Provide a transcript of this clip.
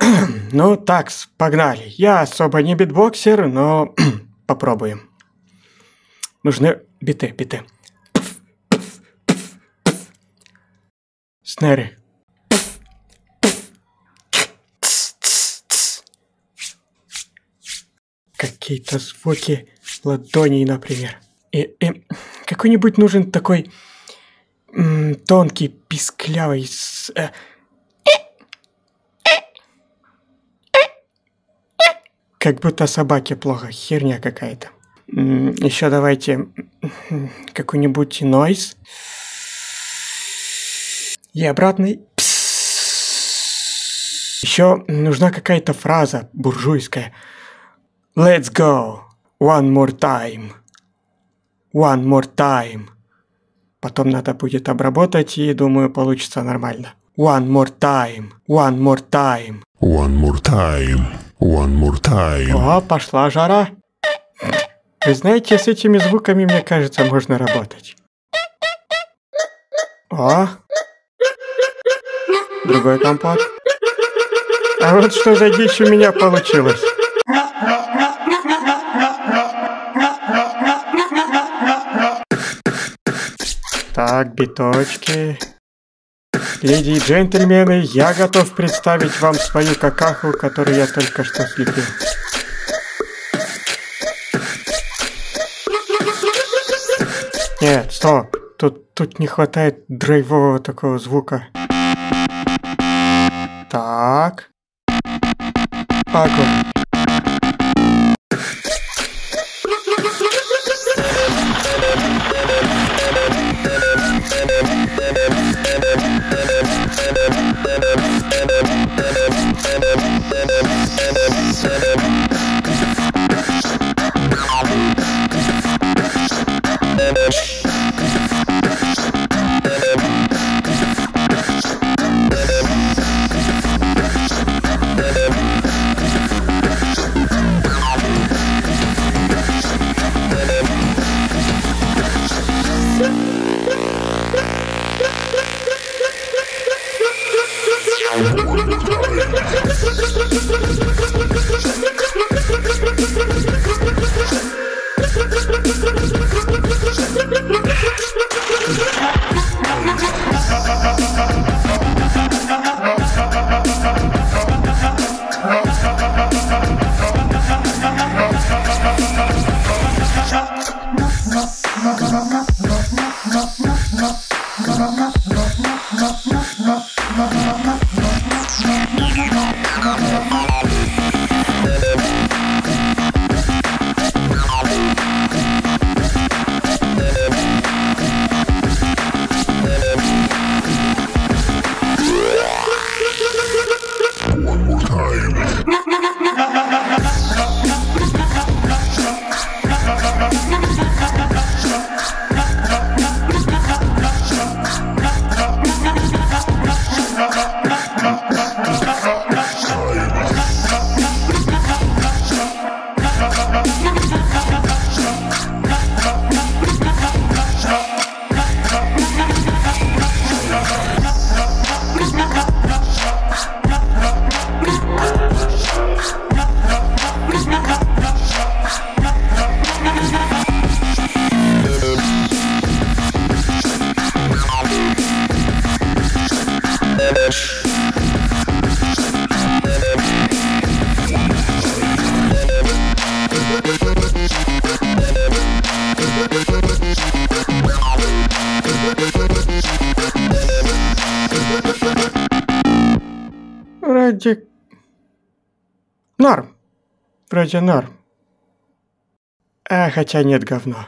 Ну, так, погнали. Я особо не битбоксер, но попробуем. Нужны биты. Снэры. Какие-то звуки ладоней, например. И какой-нибудь нужен такой тонкий, писклявый... Как будто собаке плохо, херня какая-то. Еще давайте какой-нибудь нойз. И обратный. Еще нужна какая-то фраза буржуйская. Let's go. One more time. One more time. Потом надо будет обработать, и думаю, получится нормально. One more time. One more time. One more time. One more time. О, пошла жара. Вы знаете, с этими звуками, мне кажется, можно работать. О! Другой компот. А вот что за дичь у меня получилось. Так, биточки. Леди и джентльмены, я готов представить вам свою какаху, которую я только что слепил. Нет, стоп. Тут не хватает драйвового такого звука. Так. Огонь. Вроде норм. А хотя нет, говно.